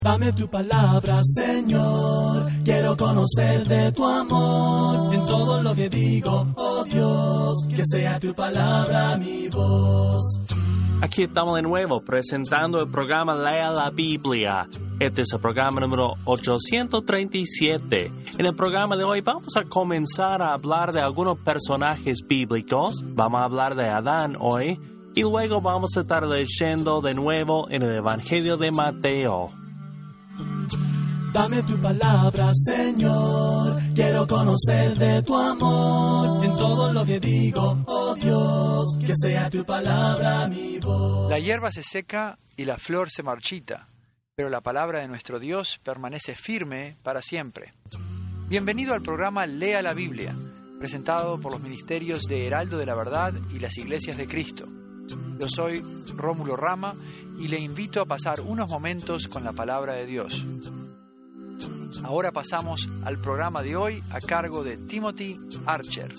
Dame tu palabra, Señor, quiero conocer de tu amor, en todo lo que digo, oh Dios, que sea tu palabra mi voz. Aquí estamos de nuevo presentando el programa Lea la Biblia. Este es el programa número 837. En el programa de hoy vamos a comenzar a hablar de algunos personajes bíblicos. Vamos a hablar de Adán hoy y luego vamos a estar leyendo de nuevo en el Evangelio de Mateo. Dame tu palabra, Señor, quiero conocer de tu amor, en todo lo que digo, oh Dios, que sea tu palabra mi voz. La hierba se seca y la flor se marchita, pero la palabra de nuestro Dios permanece firme para siempre. Bienvenido al programa Lea la Biblia, presentado por los ministerios de Heraldo de la Verdad y las Iglesias de Cristo. Yo soy Rómulo Rama y le invito a pasar unos momentos con la palabra de Dios. Ahora pasamos al programa de hoy a cargo de Timothy Archer.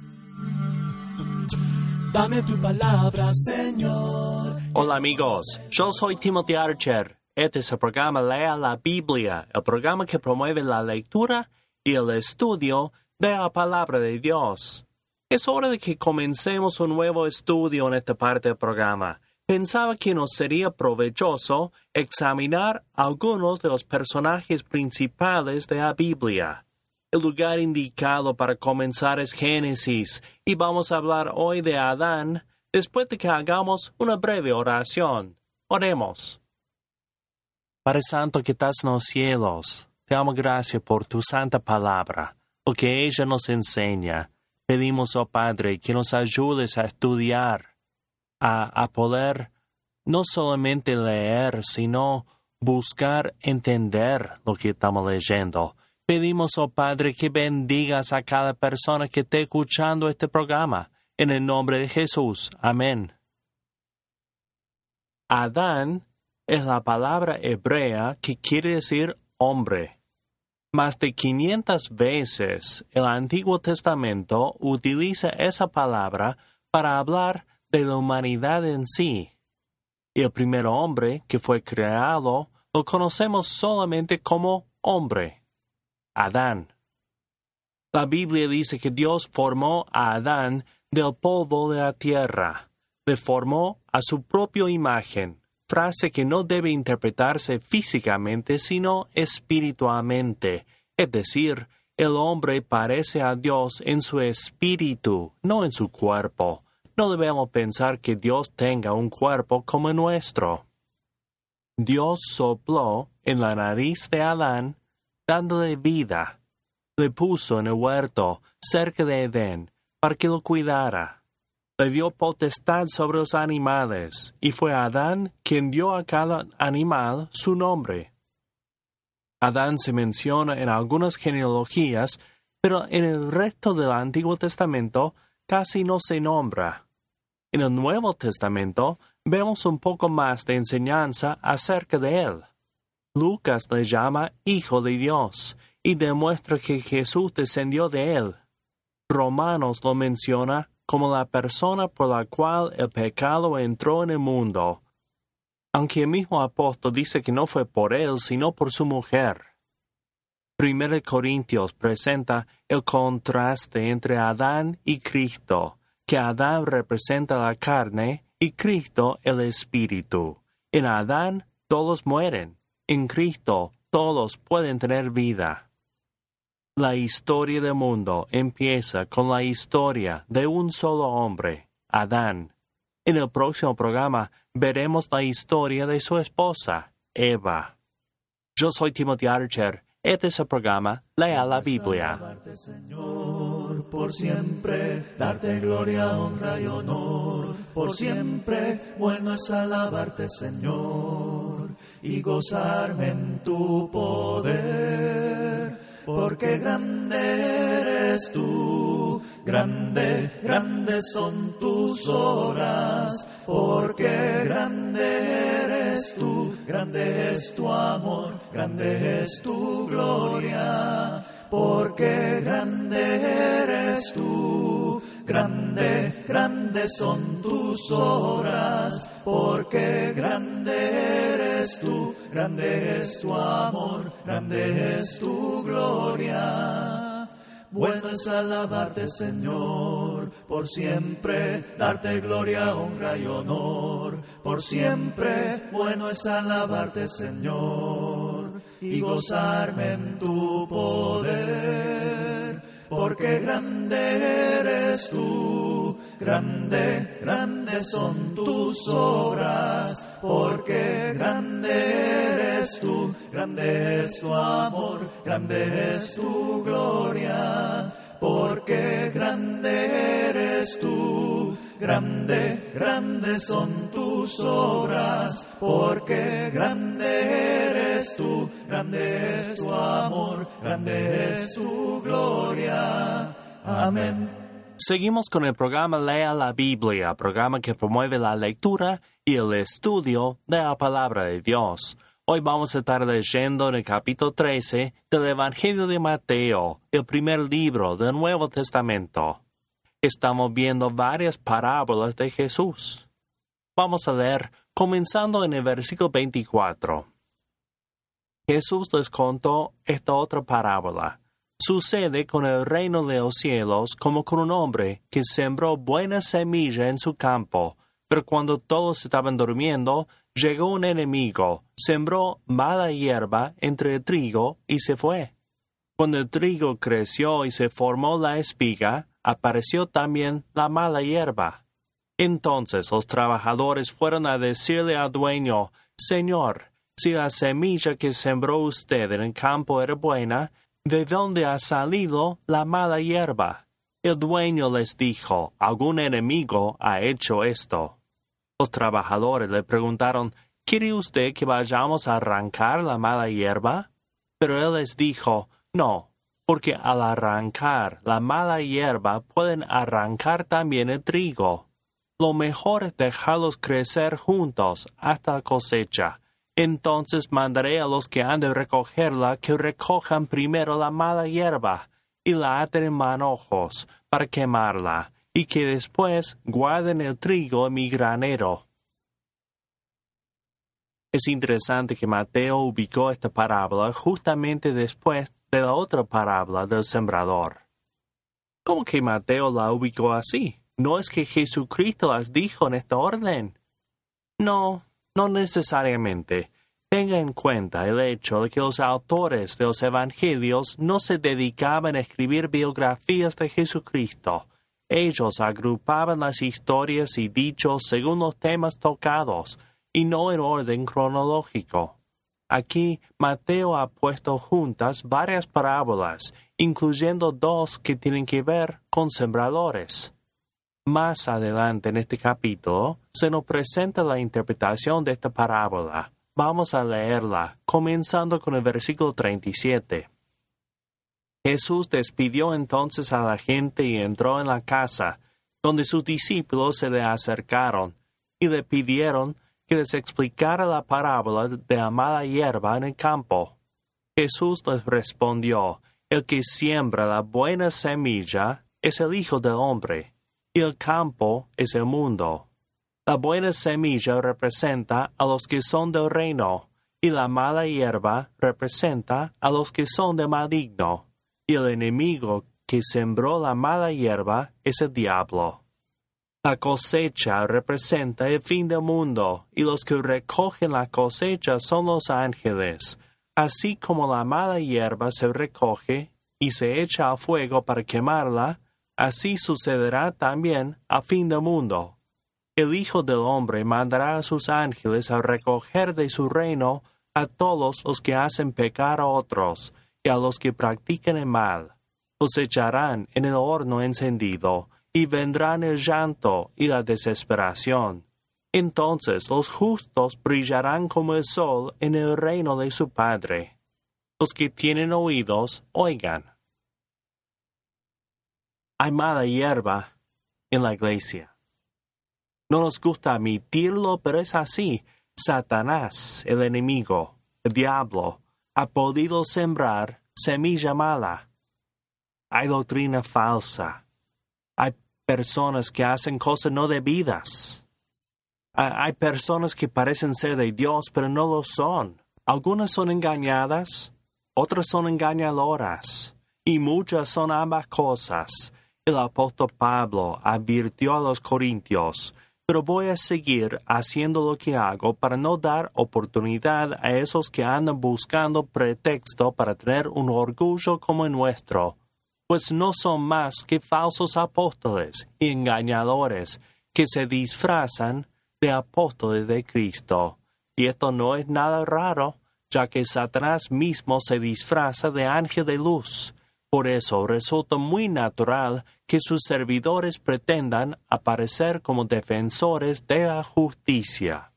Dame tu palabra, Señor. Hola amigos, yo soy Timothy Archer. Este es el programa Lea la Biblia, el programa que promueve la lectura y el estudio de la palabra de Dios. Es hora de que comencemos un nuevo estudio en esta parte del programa. Pensaba que nos sería provechoso examinar algunos de los personajes principales de la Biblia. El lugar indicado para comenzar es Génesis, y vamos a hablar hoy de Adán después de que hagamos una breve oración. Oremos. Padre Santo que estás en los cielos, te damos gracias por tu santa palabra, lo que ella nos enseña. Pedimos, oh Padre, que nos ayudes a estudiar, a poder no solamente leer, sino buscar entender lo que estamos leyendo. Pedimos, oh Padre, que bendigas a cada persona que esté escuchando este programa. En el nombre de Jesús. Amén. Adán es la palabra hebrea que quiere decir hombre. Más de 500 veces el Antiguo Testamento utiliza esa palabra para hablar de la humanidad en sí. Y el primer hombre que fue creado lo conocemos solamente como hombre, Adán. La Biblia dice que Dios formó a Adán del polvo de la tierra, le formó a su propia imagen, frase que no debe interpretarse físicamente sino espiritualmente, es decir, el hombre parece a Dios en su espíritu, no en su cuerpo. No debemos pensar que Dios tenga un cuerpo como el nuestro. Dios sopló en la nariz de Adán, dándole vida. Le puso en el huerto, cerca de Edén, para que lo cuidara. Le dio potestad sobre los animales, y fue Adán quien dio a cada animal su nombre. Adán se menciona en algunas genealogías, pero en el resto del Antiguo Testamento casi no se nombra. En el Nuevo Testamento vemos un poco más de enseñanza acerca de él. Lucas le llama Hijo de Dios y demuestra que Jesús descendió de él. Romanos lo menciona como la persona por la cual el pecado entró en el mundo, aunque el mismo apóstol dice que no fue por él, sino por su mujer. 1 Corintios presenta el contraste entre Adán y Cristo, que Adán representa la carne y Cristo el espíritu. En Adán todos mueren, en Cristo todos pueden tener vida. La historia del mundo empieza con la historia de un solo hombre, Adán. En el próximo programa veremos la historia de su esposa, Eva. Yo soy Timothy Archer. Este es el programa Lea la Biblia. Alabarte, Señor, por siempre, darte gloria, honra y honor. Por siempre, bueno es alabarte, Señor, y gozarme en tu poder. Porque grande eres tú, grande, grandes son tus obras. Porque grande eres tú, grande es tu amor, grande es tu gloria. Porque grande eres tú, grande, grande son tus obras, porque grande eres tú, grande es tu amor, grande es tu gloria. Bueno es alabarte, Señor, por siempre, darte gloria, honra y honor, por siempre. Bueno es alabarte, Señor, y gozarme en tu poder, porque grande eres tú, grande, grande son tus obras, porque grande eres tú, grande es tu amor, grande es tu gloria, porque grande eres tú, grande, grande son tus obras, porque grande eres tú, grande es tu amor, grande es tu gloria. Amén. Seguimos con el programa Lea la Biblia, programa que promueve la lectura y el estudio de la palabra de Dios. Hoy vamos a estar leyendo en el capítulo 13 del Evangelio de Mateo, el primer libro del Nuevo Testamento. Estamos viendo varias parábolas de Jesús. Vamos a leer comenzando en el versículo 24. Jesús les contó esta otra parábola. Sucede con el reino de los cielos como con un hombre que sembró buena semilla en su campo, pero cuando todos estaban durmiendo, llegó un enemigo, sembró mala hierba entre el trigo y se fue. Cuando el trigo creció y se formó la espiga, apareció también la mala hierba. Entonces los trabajadores fueron a decirle al dueño: Señor, si la semilla que sembró usted en el campo era buena, ¿de dónde ha salido la mala hierba? El dueño les dijo: algún enemigo ha hecho esto. Los trabajadores le preguntaron: ¿quiere usted que vayamos a arrancar la mala hierba? Pero él les dijo: no, porque al arrancar la mala hierba pueden arrancar también el trigo. Lo mejor es dejarlos crecer juntos hasta la cosecha. Entonces mandaré a los que han de recogerla que recojan primero la mala hierba y la aten en manojos para quemarla, y que después guarden el trigo en mi granero. Es interesante que Mateo ubicó esta parábola justamente después de la otra parábola del sembrador. ¿Cómo que Mateo la ubicó así? ¿No es que Jesucristo las dijo en esta orden? No necesariamente. Tenga en cuenta el hecho de que los autores de los evangelios no se dedicaban a escribir biografías de Jesucristo. Ellos agrupaban las historias y dichos según los temas tocados, y no en orden cronológico. Aquí Mateo ha puesto juntas varias parábolas, incluyendo dos que tienen que ver con sembradores. Más adelante en este capítulo se nos presenta la interpretación de esta parábola. Vamos a leerla, comenzando con el versículo 37. Jesús despidió entonces a la gente y entró en la casa, donde sus discípulos se le acercaron y le pidieron que les explicara la parábola de la mala hierba en el campo. Jesús les respondió: el que siembra la buena semilla es el Hijo del Hombre, y el campo es el mundo. La buena semilla representa a los que son del reino, y la mala hierba representa a los que son del maligno, y el enemigo que sembró la mala hierba es el diablo. La cosecha representa el fin del mundo, y los que recogen la cosecha son los ángeles. Así como la mala hierba se recoge y se echa al fuego para quemarla, así sucederá también al fin del mundo. El Hijo del Hombre mandará a sus ángeles a recoger de su reino a todos los que hacen pecar a otros y a los que practican el mal. Los echarán en el horno encendido, y vendrán el llanto y la desesperación. Entonces los justos brillarán como el sol en el reino de su Padre. Los que tienen oídos, oigan. Hay mala hierba en la iglesia. No nos gusta admitirlo, pero es así. Satanás, el enemigo, el diablo, ha podido sembrar semilla mala. Hay doctrina falsa. Hay personas que hacen cosas no debidas. Hay personas que parecen ser de Dios, pero no lo son. Algunas son engañadas, otras son engañadoras, y muchas son ambas cosas. El apóstol Pablo advirtió a los corintios, pero voy a seguir haciendo lo que hago para no dar oportunidad a esos que andan buscando pretexto para tener un orgullo como el nuestro, pues no son más que falsos apóstoles y engañadores que se disfrazan de apóstoles de Cristo. Y esto no es nada raro, ya que Satanás mismo se disfraza de ángel de luz. Por eso resulta muy natural que sus servidores pretendan aparecer como defensores de la justicia.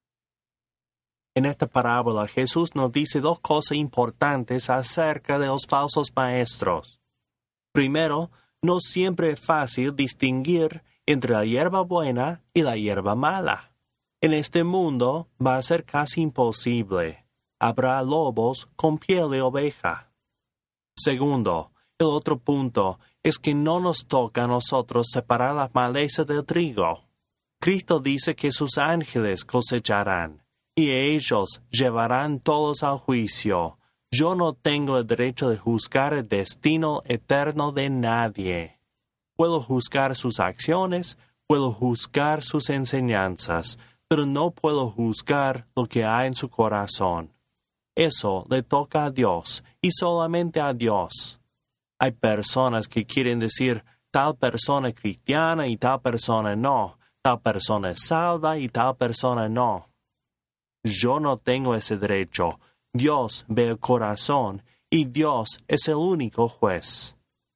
En esta parábola Jesús nos dice dos cosas importantes acerca de los falsos maestros. Primero, no siempre es fácil distinguir entre la hierba buena y la hierba mala. En este mundo va a ser casi imposible. Habrá lobos con piel de oveja. Segundo, el otro punto es que no nos toca a nosotros separar las malezas del trigo. Cristo dice que sus ángeles cosecharán, y ellos llevarán todos al juicio. Yo no tengo el derecho de juzgar el destino eterno de nadie. Puedo juzgar sus acciones, puedo juzgar sus enseñanzas, pero no puedo juzgar lo que hay en su corazón. Eso le toca a Dios, y solamente a Dios. Hay personas que quieren decir, tal persona es cristiana y tal persona no, tal persona es salva y tal persona no. Yo no tengo ese derecho. Dios ve el corazón, y Dios es el único juez.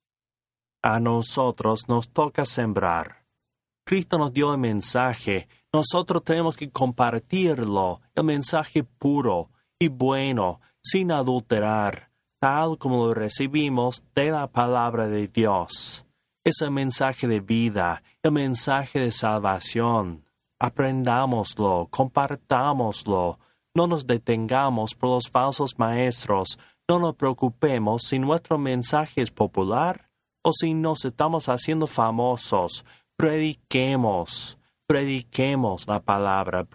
A nosotros nos toca sembrar. Cristo nos dio el mensaje. Nosotros tenemos que compartirlo, el mensaje puro y bueno, sin adulterar, tal como lo recibimos de la palabra de Dios. Es el mensaje de vida, el mensaje de salvación. Aprendámoslo, compartámoslo. No nos detengamos por los falsos maestros. No nos preocupemos si nuestro mensaje es popular o si nos estamos haciendo famosos. Prediquemos la palabra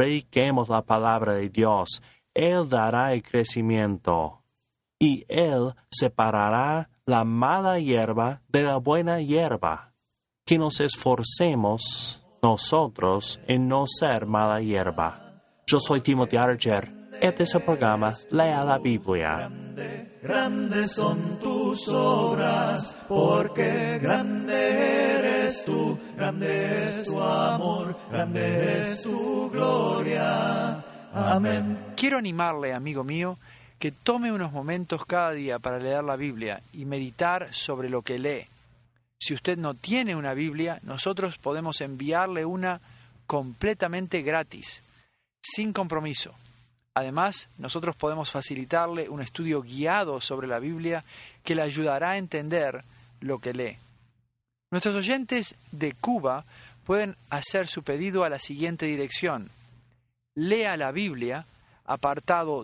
de Dios. Él dará el crecimiento, y Él separará la mala hierba de la buena hierba. Que nos esforcemos nosotros en no ser mala hierba. Yo soy Timothy Archer. Este es el programa Lea la Biblia. Grandes son tus obras, porque grande eres tú, grande es tu amor, grande es tu gloria. Amén. Quiero animarle, amigo mío, que tome unos momentos cada día para leer la Biblia y meditar sobre lo que lee. Si usted no tiene una Biblia, nosotros podemos enviarle una completamente gratis, sin compromiso. Además, nosotros podemos facilitarle un estudio guiado sobre la Biblia que le ayudará a entender lo que lee. Nuestros oyentes de Cuba pueden hacer su pedido a la siguiente dirección: Lea la Biblia, apartado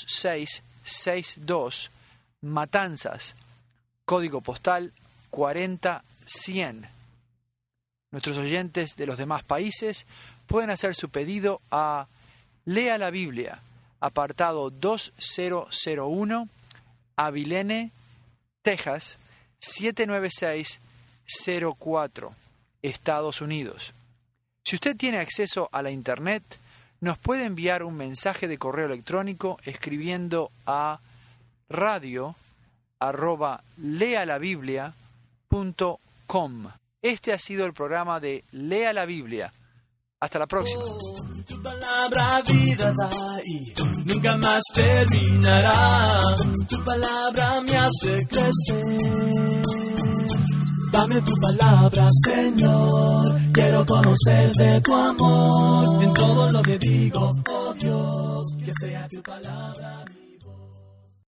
2662, Matanzas, código postal 40100. Nuestros oyentes de los demás países pueden hacer su pedido a Lea la Biblia, apartado 2001, Abilene, Texas, 79604, Estados Unidos. Si usted tiene acceso a la Internet, nos puede enviar un mensaje de correo electrónico escribiendo a radio@lealabiblia.com. Este ha sido el programa de Lea la Biblia. Hasta la próxima. Tu palabra vida da y nunca más terminará. Tu palabra me hace crecer. Dame tu palabra, Señor. Quiero conocer de tu amor. En todo lo que digo, oh Dios, que sea tu palabra.